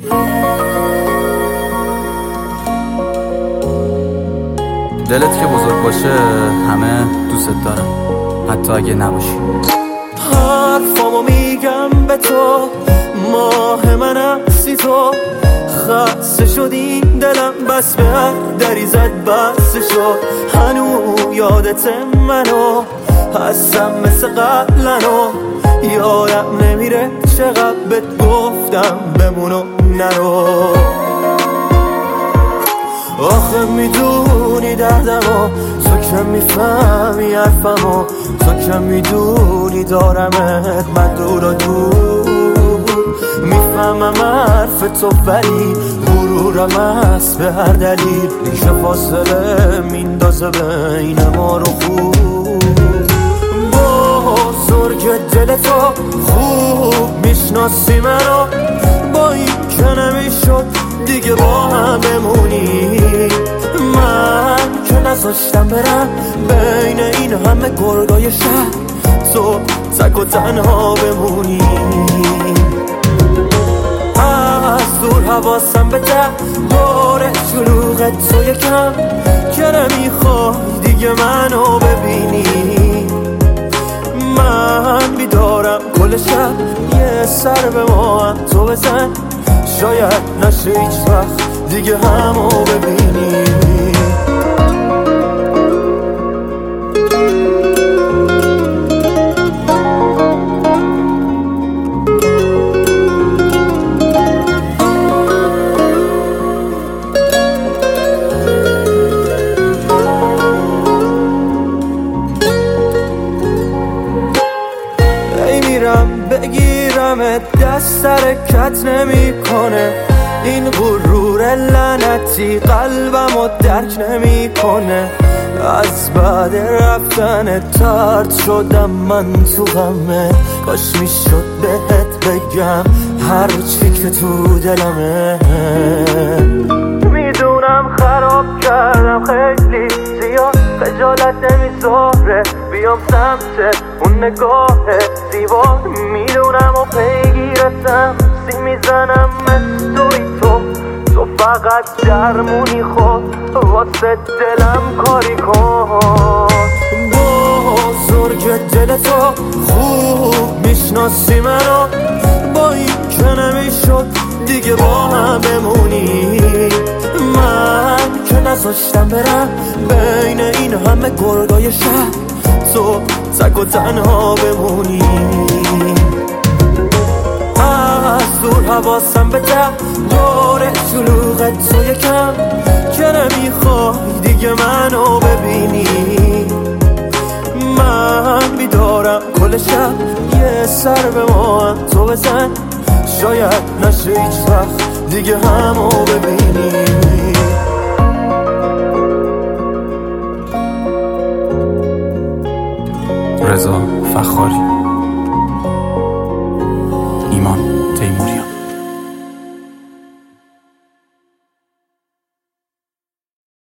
دلت که بزرگ باشه همه دوست دارن، حتی اگه نباشی. حرفامو میگم به تو، ماه من هستی تو. خسته شدی دلم بس به هر دری زد بس شد. هنو یادت منو هستم مثل قبلنو. یادم نمیره چقدر بهت گفتم بمونو نرو. آخه میدونی دردمو، تو که میفهمی حرفمو، تو که میدونی دارمت من دور و دور. میفهمم حرف تو ولی غرورم هست به هر دلیل که فاصله میندازه بین ما رو خوب. بزرگ دل تو خوب میشناسی منو، با این که نمیشد دیگه با هم بمونی. من که نذاشتم برم بین این همه گرگای شهر، تو تک و تنها بمونی. از دور حواسم به دور شلوغ تو یکم که نمیخوای دیگه منو ببینی. من بیدارم کل شب، یه سر به ما هم تو بزن، شاید نشه هیچ وقت دیگه همو ببینی. بگیرم دست حرکت نمی کنه، این غرور لعنتی قلبمو درک نمی کنه. از بعد رفتن ترد شدم من تو غمه، کاش میشد بهت بگم هر چی که تو دلمه. میدونم خراب کردم خیلی زیاد، خجالت نمیذاره بیام سمت اون نگاه زیبا. میدونم و پیگیرتم سی میزنم مثل تو فقط درمونی خود واسه دلم کاری کن. بزرگ دل تو خوب میشناسی منو، با این که نمیشد دیگه با هم بمونی. من که نذاشتم برم بین این همه گرگای شهر، تو تک و تنها بمونی. از دور حواسم به دور شلوغ تو یکم که نمیخوای دیگه منو ببینی. من بیدارم کل شب، یه سر به ما هم تو بزن، شاید نشه هیچ وقت دیگه همو ببینی. رضا فخاری، ایمان تیموری.